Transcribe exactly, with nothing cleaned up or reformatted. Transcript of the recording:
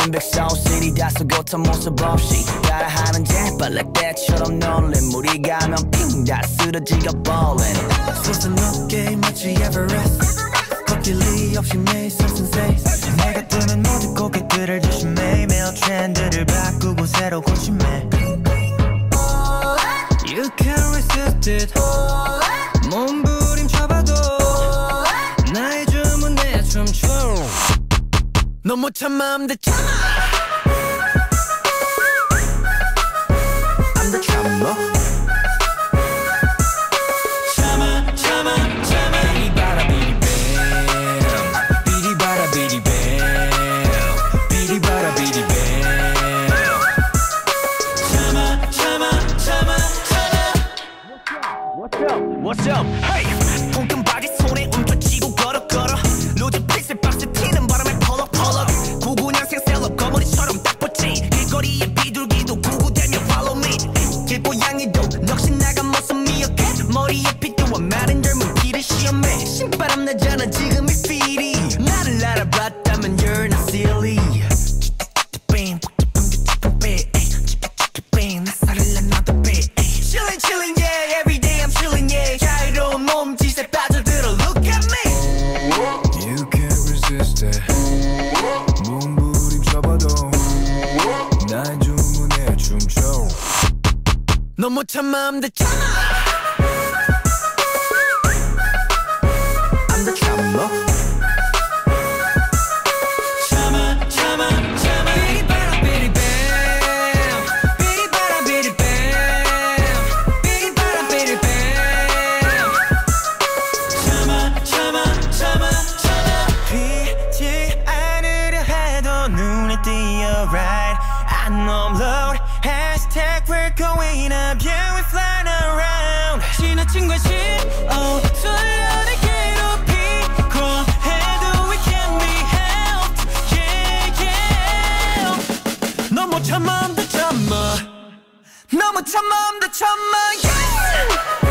빈백서울시리 다소곳한 모습 없이 따라하는 제발 like that처럼 놀림 물이 가면 핑 다 쓰러지가 ballin' 솟은 어깨 마치 에버레스트 걷길이 없이 매일 상승세 내가 뜨는 모든 고객들을 조심해 매일 트렌드를 바꾸고 새로 고침해 You can't resist it 몸부림쳐봐도 나의 주문에 춤춰 너 못 참아 I'm the 참아 I'm the 참아 참아 참아 참아 비리바라 비리뱀 비리바라 비리뱀 비리바라 비리뱀 참아 참아 참아 참아 What's up? What's up? Hey! 꽁금 바지 손에 움켜쥐고 걸어 걸어 로즈 핏을 박스 튀는 바람에 펄럭펄럭 구구년생 셀럽 거머리처럼 딱 붙지 길거리에 비둘기도 구구대며 follow me 길고양이도 넋이 나간 모습 미역해 머리에 핏도와 마른 젊은 피를 시험해 신바람 나잖아 지금 이 필이 나를 알아봤다면 you're not silly Chillin' chillin' yeah every day I'm chillin' yeah 자유로운 몸짓에 빠져들어 look at me You can't resist it 몸부림쳐봐도 나의 주문에 춤춰 너 못 참아 I'm the 참아 I'm the 참아 참아 참아 참아 비리바라 비리뱀 비리바라 비리뱀 비리바라 비리뱀 참아 참아 참아 참아 피지 않으려 해도 눈에 띄어 right I know I'm loud Hashtag we're going up yeah we flying around 지나친 관심 oh 소리를 괴롭히고 해도 we can be helped yeah yeah 너 못 참아 I'm the 참아 너 못 참아 I'm the 참아 yeah